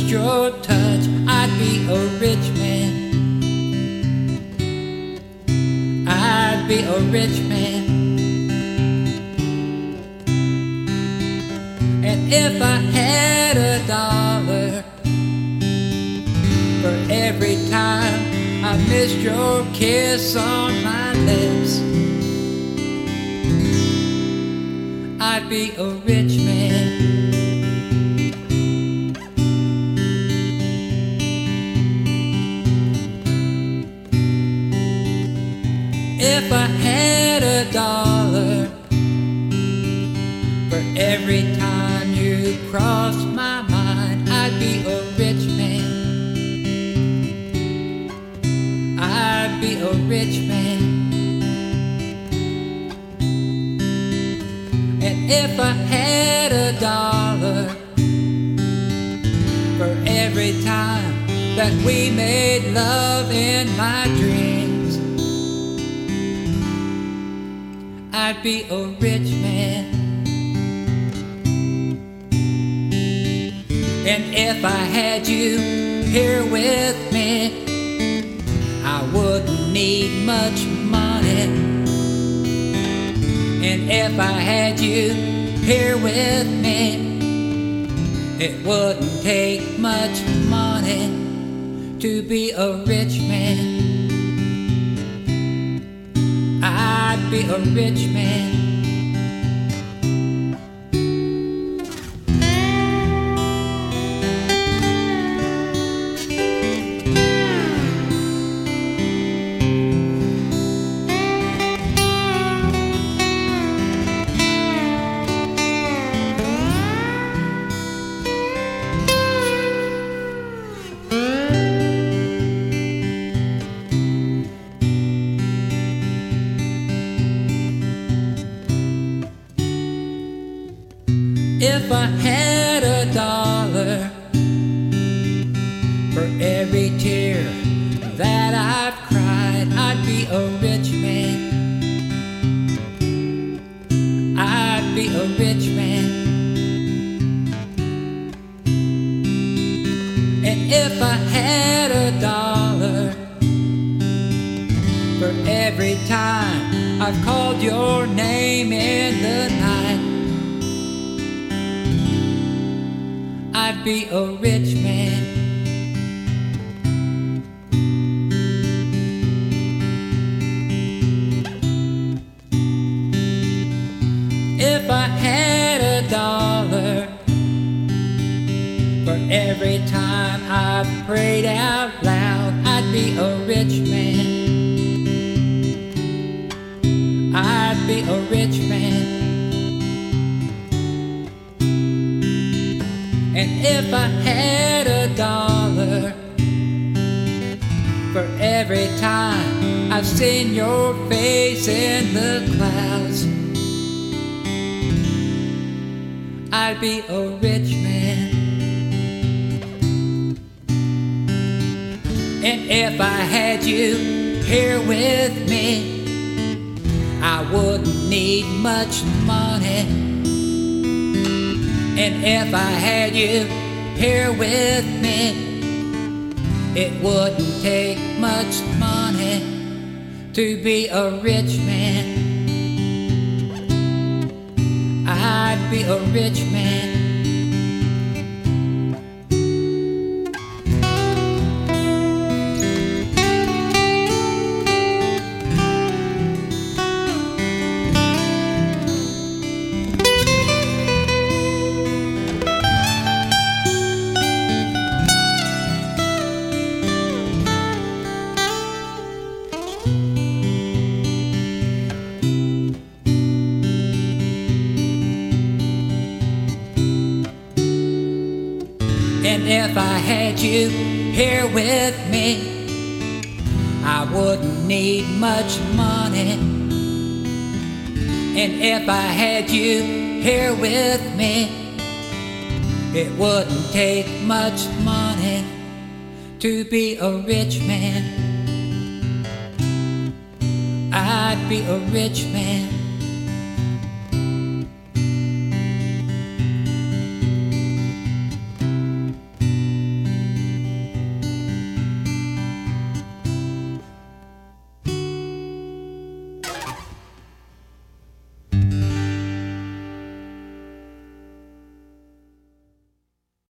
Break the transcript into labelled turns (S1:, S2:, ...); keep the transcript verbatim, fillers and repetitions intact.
S1: missed your touch, I'd be a rich man. I'd be a rich man. And if I had a dollar for every time I missed your kiss on my lips, I'd be a rich man. If I had a dollar for every time you crossed my mind, I'd be a rich man. I'd be a rich man. And if I had a dollar for every time that we made love in my dreams, I'd be a rich man. And if I had you here with me, I wouldn't need much money. And if I had you here with me, it wouldn't take much money to be a rich man. I'd be a rich man. If I had a dollar for every tear that I've cried, I'd be a rich man. I'd be a rich man. And if I had a dollar for every time I've called your name in the night, I'd be a rich man. If I had a dollar for every time I've prayed out loud, I'd be a rich man. I'd be a rich man. And if I had a dollar for every time I've seen your face in the clouds, I'd be a rich man. And if I had you here with me, I wouldn't need much money. And if I had you here with me, it wouldn't take much money to be a rich man. I'd be a rich man. And if I had you here with me, I wouldn't need much money. And if I had you here with me, it wouldn't take much money to be a rich man. I'd be a rich man.